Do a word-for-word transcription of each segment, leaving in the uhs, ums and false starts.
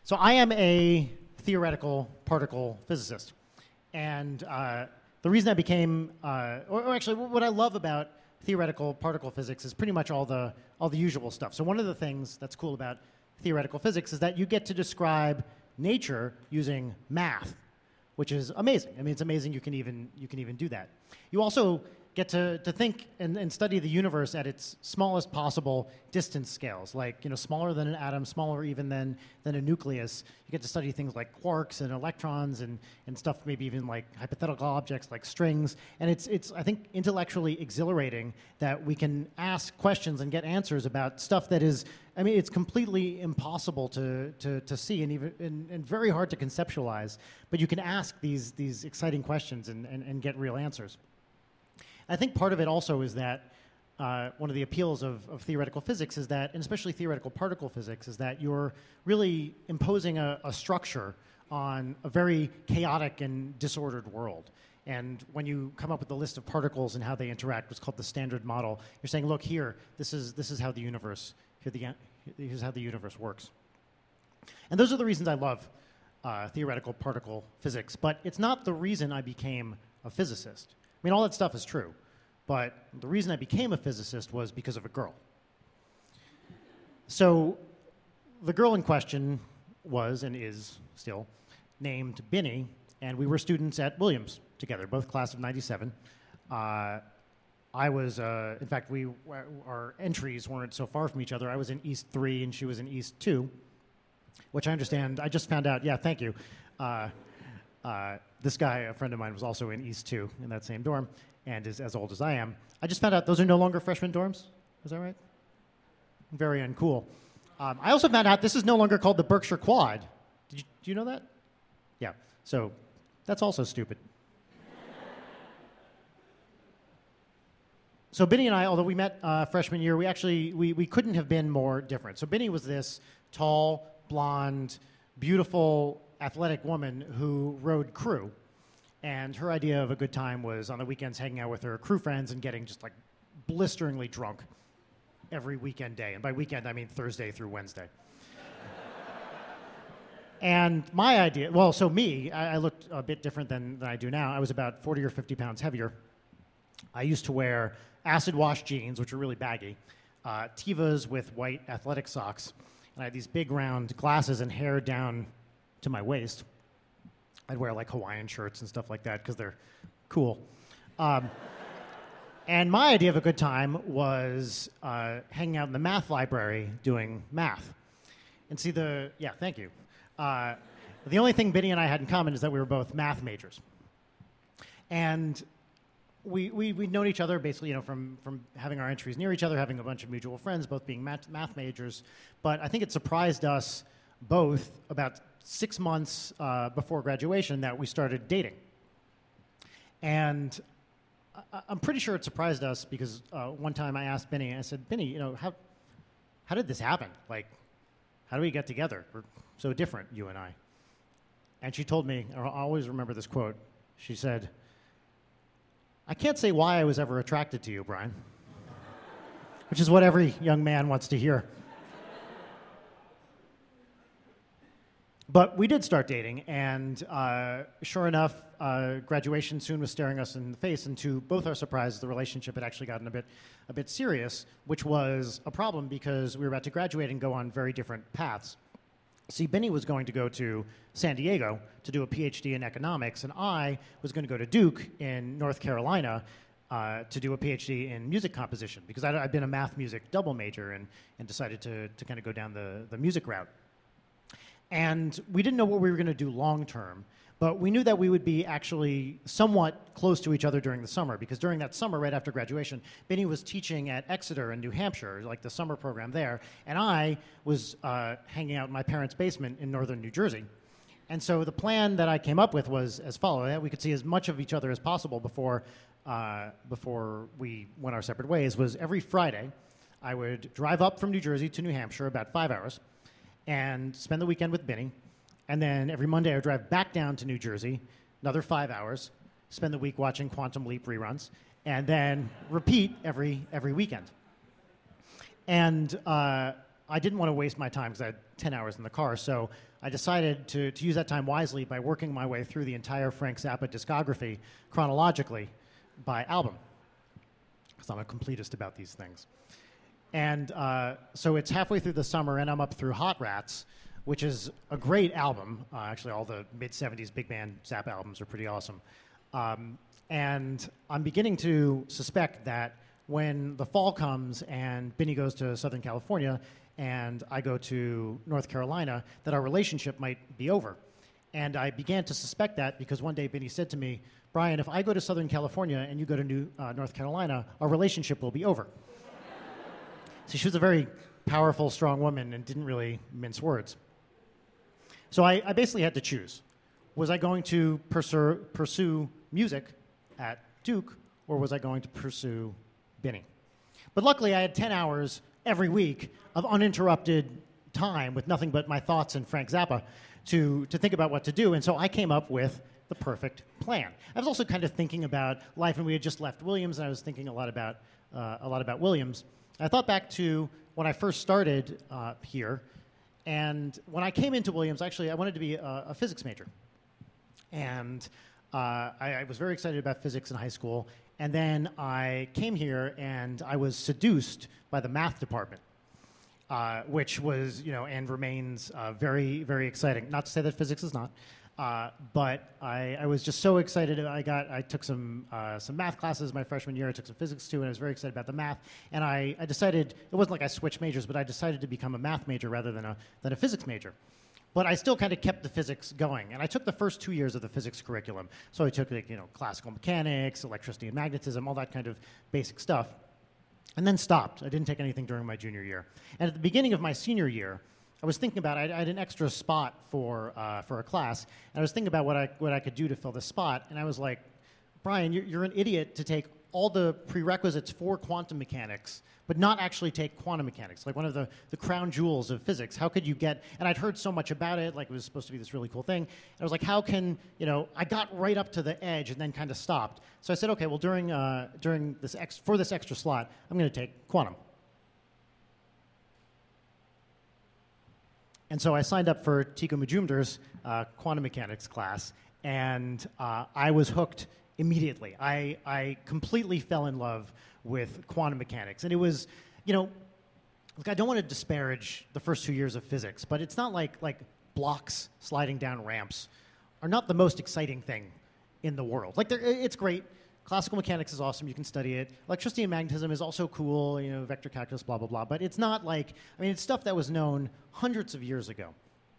So I am a theoretical particle physicist. And uh, the reason I became, uh, or, or actually what I love about theoretical particle physics is pretty much all the, all the usual stuff. So one of the things that's cool about theoretical physics is that you get to describe nature using math, which is amazing. I mean, it's amazing you can even, you can even do that. You also get to, to think and, and study the universe at its smallest possible distance scales, like, you know, smaller than an atom, smaller even than, than a nucleus. You get to study things like quarks and electrons and, and stuff, maybe even like hypothetical objects like strings. And it's, it's, I think, intellectually exhilarating that we can ask questions and get answers about stuff that is, I mean, it's completely impossible to, to, to see and, even, and, and very hard to conceptualize. But you can ask these, these exciting questions and, and, and get real answers. I think part of it also is that uh, one of the appeals of, of theoretical physics is that, and especially theoretical particle physics, is that you're really imposing a, a structure on a very chaotic and disordered world. And when you come up with a list of particles and how they interact, what's called the standard model, you're saying, look here, this is, this is how the universe, here the, here's how the universe works. And those are the reasons I love uh, theoretical particle physics, but it's not the reason I became a physicist. I mean, all that stuff is true, but the reason I became a physicist was because of a girl. So the girl in question was, and is still, named Binny, and we were students at Williams together, both class of ninety-seven. Uh, I was, uh, in fact, we our entries weren't so far from each other. I was in East three, and she was in East two, which I understand, I just found out, yeah, thank you. Uh, Uh, this guy, a friend of mine, was also in East two in that same dorm and is as old as I am. I just found out those are no longer freshman dorms. Is that right? Very uncool. Um, I also found out this is no longer called the Berkshire Quad. Did you, do you know that? Yeah. So that's also stupid. So Binny and I, although we met uh, freshman year, we actually, we, we couldn't have been more different. So Binny was this tall, blonde, beautiful, athletic woman who rode crew, and her idea of a good time was on the weekends hanging out with her crew friends and getting just like blisteringly drunk every weekend day. And by weekend, I mean Thursday through Wednesday. And my idea, well, so me, I, I looked a bit different than, than I do now. I was about forty or fifty pounds heavier. I used to wear acid wash jeans, which are really baggy, uh, Tevas with white athletic socks, and I had these big round glasses and hair down to my waist. I'd wear like Hawaiian shirts and stuff like that because they're cool. Um, and my idea of a good time was uh, hanging out in the math library doing math. And see the, yeah, thank you. Uh, the only thing Binny and I had in common is that we were both math majors. And we, we, we'd known each other basically, you know, from, from having our entries near each other, having a bunch of mutual friends, both being math, math majors. But I think it surprised us both about six months uh, before graduation that we started dating. And I- I'm pretty sure it surprised us because uh, one time I asked Binny, I said, Binny, you know, how, how did this happen? Like, how do we get together? We're so different, you and I. And she told me, I'll always remember this quote, she said, I can't say why I was ever attracted to you, Brian. Which is what every young man wants to hear. But we did start dating, and uh, sure enough, uh, graduation soon was staring us in the face, and to both our surprises, the relationship had actually gotten a bit, a bit serious, which was a problem because we were about to graduate and go on very different paths. See, Binny was going to go to San Diego to do a PhD in economics, and I was going to go to Duke in North Carolina uh, to do a PhD in music composition, because I'd, I'd been a math-music double major and, and decided to, to kind of go down the, the music route. And we didn't know what we were going to do long term, but we knew that we would be actually somewhat close to each other during the summer, because during that summer, right after graduation, Binny was teaching at Exeter in New Hampshire, like the summer program there, and I was uh, hanging out in my parents' basement in northern New Jersey. And so the plan that I came up with was as follows, that we could see as much of each other as possible before, uh, before we went our separate ways, was every Friday, I would drive up from New Jersey to New Hampshire, about five hours, and spend the weekend with Binny. And then every Monday I would drive back down to New Jersey, another five hours, spend the week watching Quantum Leap reruns, and then repeat every every weekend. And uh, I didn't want to waste my time because I had ten hours in the car, so I decided to, to use that time wisely by working my way through the entire Frank Zappa discography chronologically by album, because I'm a completist about these things. And uh, so it's halfway through the summer, and I'm up through Hot Rats, which is a great album. Uh, actually, all the mid-seventies big band Zappa albums are pretty awesome. Um, and I'm beginning to suspect that when the fall comes and Benny goes to Southern California and I go to North Carolina, that our relationship might be over. And I began to suspect that because one day Benny said to me, Brian, if I go to Southern California and you go to New, uh, North Carolina, our relationship will be over. So she was a very powerful, strong woman and didn't really mince words. So I, I basically had to choose. Was I going to pursue, pursue music at Duke, or was I going to pursue Benny? But luckily, I had ten hours every week of uninterrupted time with nothing but my thoughts and Frank Zappa to, to think about what to do. And so I came up with the perfect plan. I was also kind of thinking about life, and we had just left Williams, and I was thinking a lot about, uh, a lot about Williams. I thought back to when I first started uh, here, and when I came into Williams, actually, I wanted to be a, a physics major. And uh, I, I was very excited about physics in high school. And then I came here, and I was seduced by the math department, uh, which was, you know, and remains uh, very, very exciting. Not to say that physics is not, uh, but I, I was just so excited. I got, I took some uh, some math classes my freshman year. I took some physics too, and I was very excited about the math. And I, I decided, it wasn't like I switched majors, but I decided to become a math major rather than a than a physics major. But I still kind of kept the physics going. And I took the first two years of the physics curriculum. So I took, like, you know, classical mechanics, electricity and magnetism, all that kind of basic stuff, and then stopped. I didn't take anything during my junior year. And at the beginning of my senior year, I was thinking about, I, I had an extra spot for, uh, for a class, and I was thinking about what I, what I could do to fill this spot, and I was like, Brian, you're, you're an idiot to take all the prerequisites for quantum mechanics, but not actually take quantum mechanics, like one of the, the crown jewels of physics. How could you get, and I'd heard so much about it, like it was supposed to be this really cool thing. And I was like, how can, you know, I got right up to the edge and then kind of stopped. So I said, okay, well, during, uh, during this, ex for this extra slot, I'm going to take quantum. And so I signed up for Tycho Majumder's uh, quantum mechanics class, and uh, I was hooked immediately. I, I completely fell in love with quantum mechanics. And it was, you know, look, I don't want to disparage the first two years of physics, but it's not like, like blocks sliding down ramps are not the most exciting thing in the world. Like, it's great. Classical mechanics is awesome. You can study it. Electricity and magnetism is also cool, you know, vector calculus, blah, blah, blah. But it's not like, I mean, it's stuff that was known hundreds of years ago.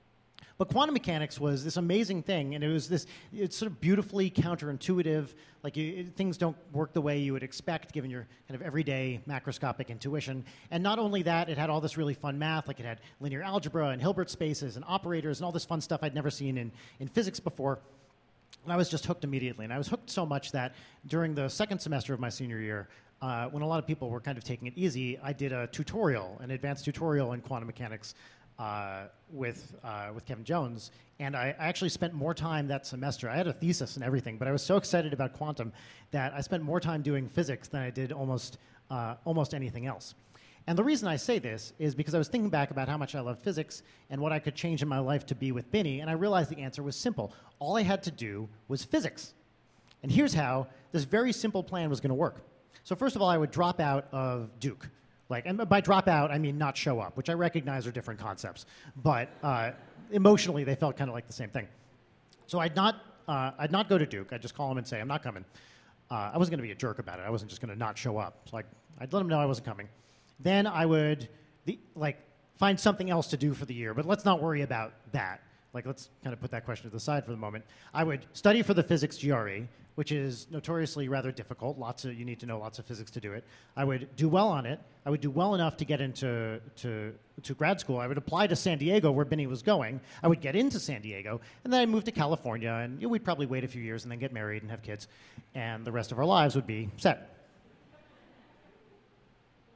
But quantum mechanics was this amazing thing, and it was this, it's sort of beautifully counterintuitive. Like, you, it, things don't work the way you would expect, given your kind of everyday macroscopic intuition. And not only that, it had all this really fun math, like it had linear algebra and Hilbert spaces and operators and all this fun stuff I'd never seen in, in physics before. And I was just hooked immediately. And I was hooked so much that during the second semester of my senior year, uh, when a lot of people were kind of taking it easy, I did a tutorial, an advanced tutorial in quantum mechanics uh, with, uh, with Kevin Jones. And I, I actually spent more time that semester. I had a thesis and everything, but I was so excited about quantum that I spent more time doing physics than I did almost, uh, almost anything else. And the reason I say this is because I was thinking back about how much I loved physics and what I could change in my life to be with Benny, and I realized the answer was simple. All I had to do was physics. And here's how this very simple plan was going to work. So first of all, I would drop out of Duke. Like, and by drop out, I mean not show up, which I recognize are different concepts. But uh, emotionally, they felt kind of like the same thing. So I'd not, uh, I'd not go to Duke. I'd just call him and say, I'm not coming. Uh, I wasn't going to be a jerk about it. I wasn't just going to not show up. So I'd, I'd let him know I wasn't coming. Then I would the, like find something else to do for the year, but let's not worry about that. Like, let's kind of put that question to the side for the moment. I would study for the physics G R E, which is notoriously rather difficult. Lots of, you need to know lots of physics to do it. I would do well on it. I would do well enough to get into to, to grad school. I would apply to San Diego, where Benny was going. I would get into San Diego, and then I'd move to California, and you know, we'd probably wait a few years and then get married and have kids, and the rest of our lives would be set.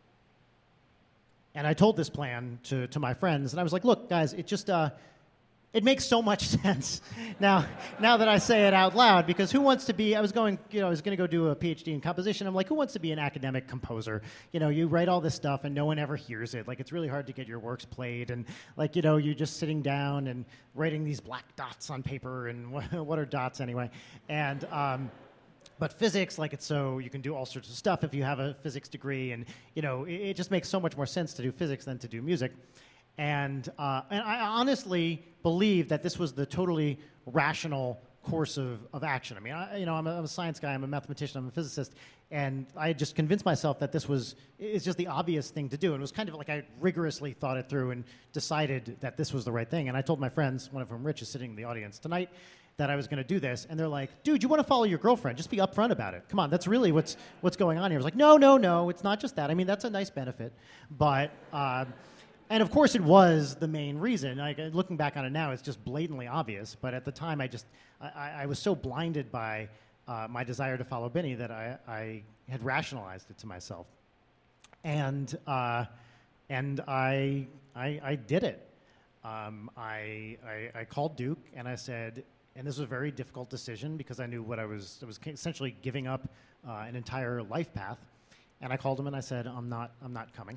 And I told this plan to, to my friends, and I was like, look, guys, it just, uh, it makes so much sense now. Now that I say it out loud, because who wants to be? I was going, you know, I was going to go do a PhD in composition. I'm like, who wants to be an academic composer? You know, you write all this stuff and no one ever hears it. Like, it's really hard to get your works played, and like, you know, you're just sitting down and writing these black dots on paper. And what are dots anyway? And um, But physics, like, it's so you can do all sorts of stuff if you have a physics degree, and you know, it, it just makes so much more sense to do physics than to do music. And, uh, and I honestly believe that this was the totally rational course of, of action. I mean, I, you know, I'm a, I'm a science guy, I'm a mathematician, I'm a physicist, and I just convinced myself that this was, it's just the obvious thing to do. And it was kind of like I rigorously thought it through and decided that this was the right thing. And I told my friends, one of whom, Rich, is sitting in the audience tonight, that I was going to do this. And they're like, dude, you want to follow your girlfriend? Just be upfront about it. Come on, that's really what's, what's going on here. I was like, no, no, no, it's not just that. I mean, that's a nice benefit. But... Uh, And of course, it was the main reason. Like, looking back on it now, it's just blatantly obvious. But at the time, I just I, I was so blinded by uh, my desire to follow Benny that I, I had rationalized it to myself, and uh, and I, I I did it. Um, I, I I called Duke and I said, and this was a very difficult decision because I knew what I was I was essentially giving up uh, an entire life path, and I called him and I said, I'm not I'm not coming.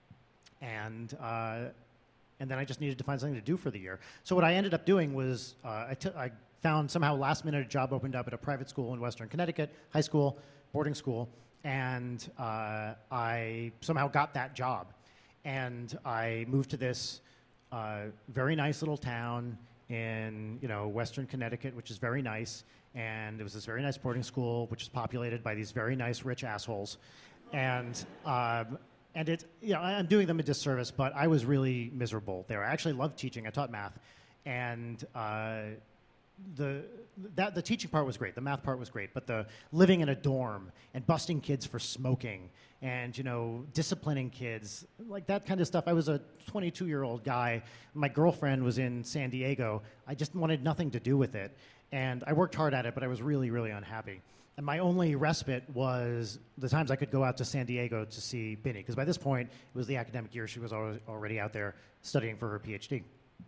And uh, and then I just needed to find something to do for the year. So what I ended up doing was uh, I, t- I found somehow last minute a job opened up at a private school in Western Connecticut, high school, boarding school, and uh, I somehow got that job. And I moved to this uh, very nice little town in you know Western Connecticut, which is very nice. And it was this very nice boarding school, which is populated by these very nice rich assholes. And um, And it, you know, I'm doing them a disservice, but I was really miserable there. I actually loved teaching. I taught math, and uh, the that the teaching part was great. The math part was great, but the living in a dorm and busting kids for smoking and you know disciplining kids, like that kind of stuff. I was a twenty-two-year-old guy. My girlfriend was in San Diego. I just wanted nothing to do with it, and I worked hard at it, but I was really, really unhappy. And my only respite was the times I could go out to San Diego to see Binny, because by this point, it was the academic year. She was already out there studying for her PhD.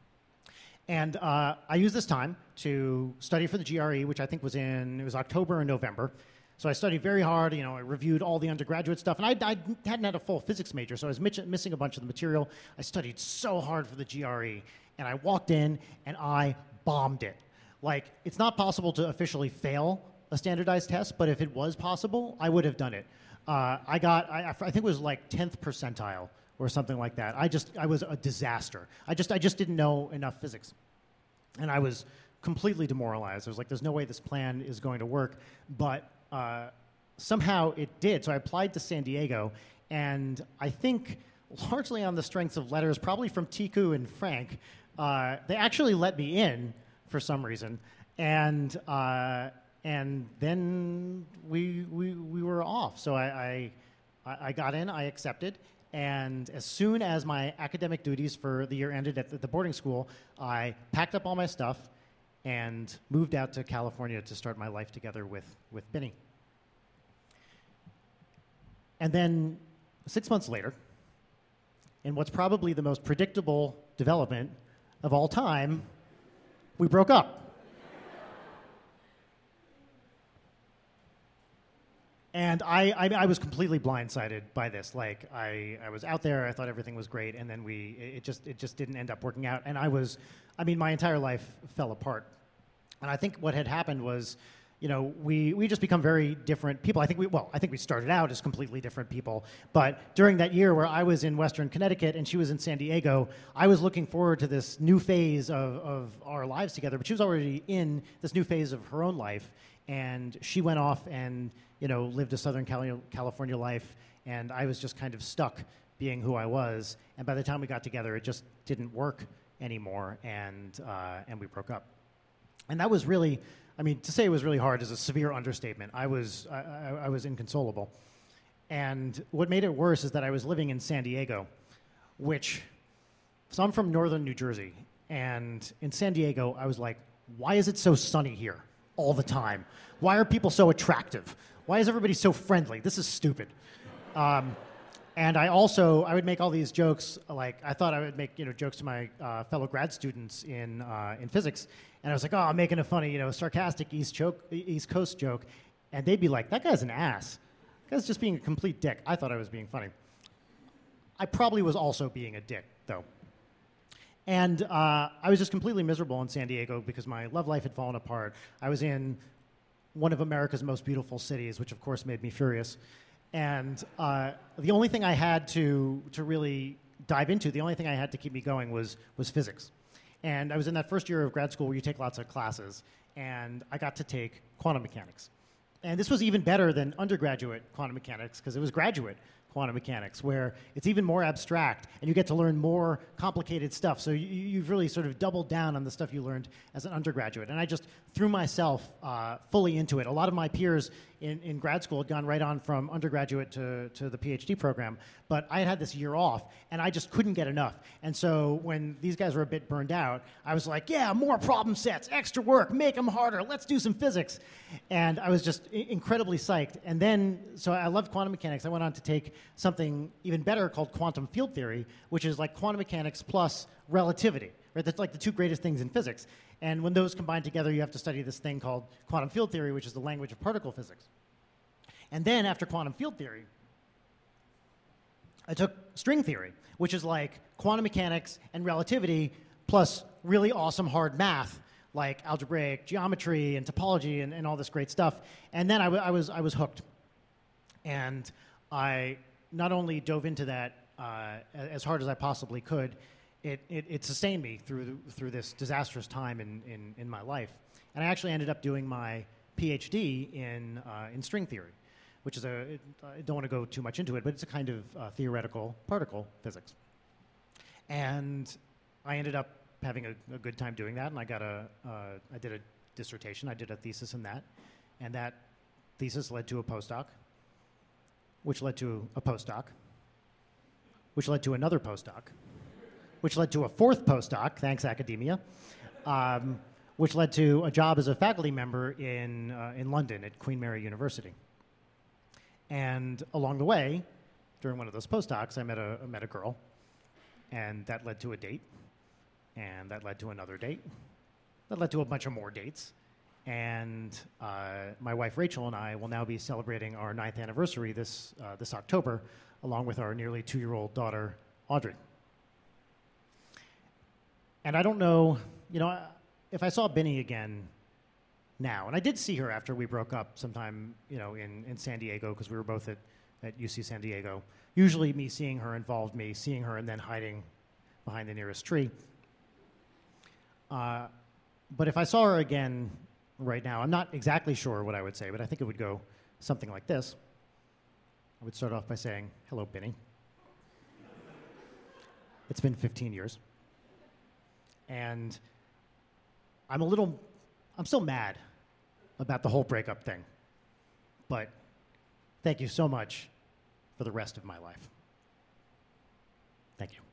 And uh, I used this time to study for the G R E, which I think was in, it was October and November. So I studied very hard. You know, I reviewed all the undergraduate stuff. And I, I hadn't had a full physics major, so I was missing a bunch of the material. I studied so hard for the G R E. And I walked in, and I bombed it. Like, it's not possible to officially fail a standardized test, but if it was possible, I would have done it. Uh, I got, I, I think it was like tenth percentile or something like that. I just, I was a disaster. I just, I just didn't know enough physics. And I was completely demoralized. I was like, there's no way this plan is going to work. But uh, somehow it did. So I applied to San Diego, and I think largely on the strengths of letters, probably from Tiku and Frank, uh, they actually let me in for some reason. And, uh, And then we we we were off. So I, I I got in, I accepted, and as soon as my academic duties for the year ended at the boarding school, I packed up all my stuff and moved out to California to start my life together with with Binny. And then six months later, in what's probably the most predictable development of all time, we broke up. And I, I, I was completely blindsided by this. Like, I, I was out there, I thought everything was great, and then we, it just, it just didn't end up working out. And I was, I mean, my entire life fell apart. And I think what had happened was, you know, we, we just become very different people. I think we, well, I think we started out as completely different people. But during that year where I was in Western Connecticut and she was in San Diego, I was looking forward to this new phase of, of our lives together. But she was already in this new phase of her own life. And she went off and, you know, lived a Southern Cali- California life, and I was just kind of stuck being who I was. And by the time we got together, it just didn't work anymore, and uh, and we broke up. And that was really, I mean, to say it was really hard is a severe understatement. I was I, I, I was inconsolable. And what made it worse is that I was living in San Diego, which, so I'm from northern New Jersey, and in San Diego, I was like, why is it so sunny here all the time? Why are people so attractive? Why is everybody so friendly? This is stupid. Um, And I also, I would make all these jokes, like, I thought I would make, you know, jokes to my uh, fellow grad students in, uh, in physics. And I was like, oh, I'm making a funny, you know, sarcastic East, joke, East Coast joke. And they'd be like, that guy's an ass. That guy's just being a complete dick. I thought I was being funny. I probably was also being a dick, though. And uh, I was just completely miserable in San Diego because my love life had fallen apart. I was in one of America's most beautiful cities, which of course made me furious. And uh, the only thing I had to, to really dive into, the only thing I had to keep me going was, was physics. And I was in that first year of grad school where you take lots of classes, and I got to take quantum mechanics. And this was even better than undergraduate quantum mechanics because it was graduate quantum mechanics, where it's even more abstract, and you get to learn more complicated stuff. So you, you've really sort of doubled down on the stuff you learned as an undergraduate. And I just threw myself uh, fully into it. A lot of my peers in, in grad school had gone right on from undergraduate to, to the PhD program, but I had had this year off, and I just couldn't get enough. And so when these guys were a bit burned out, I was like, yeah, more problem sets, extra work, make them harder, let's do some physics. And I was just I- incredibly psyched. And then, so I loved quantum mechanics. I went on to take something even better called quantum field theory, which is like quantum mechanics plus relativity, right? That's like the two greatest things in physics. And when those combine together, you have to study this thing called quantum field theory, which is the language of particle physics. And then after quantum field theory, I took string theory, which is like quantum mechanics and relativity plus really awesome hard math, like algebraic geometry and topology and, and all this great stuff. And then I, w- I, was, I was hooked. And I not only dove into that uh, as hard as I possibly could, it, it, it sustained me through, through this disastrous time in, in, in my life. And I actually ended up doing my PhD in, uh, in string theory, which is a, it, I don't want to go too much into it, but it's a kind of uh, theoretical particle physics. And I ended up having a, a good time doing that, and I got a, uh, I did a dissertation, I did a thesis in that, and that thesis led to a postdoc, which led to a postdoc, which led to another postdoc, which led to a fourth postdoc, thanks academia, um, which led to a job as a faculty member in, uh, in London at Queen Mary University. And along the way, during one of those postdocs, I met a, I met a girl, and that led to a date, and that led to another date, that led to a bunch of more dates. And uh, my wife Rachel and I will now be celebrating our ninth anniversary this, uh, this October, along with our nearly two-year-old daughter, Audrey. And I don't know, you know, if I saw Binny again now, and I did see her after we broke up sometime, you know, in, in San Diego, because we were both at, at U C San Diego. Usually me seeing her involved me seeing her and then hiding behind the nearest tree. Uh, but if I saw her again right now, I'm not exactly sure what I would say, but I think it would go something like this. I would start off by saying, hello, Binny. It's been fifteen years. And I'm a little, I'm still mad about the whole breakup thing. But thank you so much for the rest of my life. Thank you.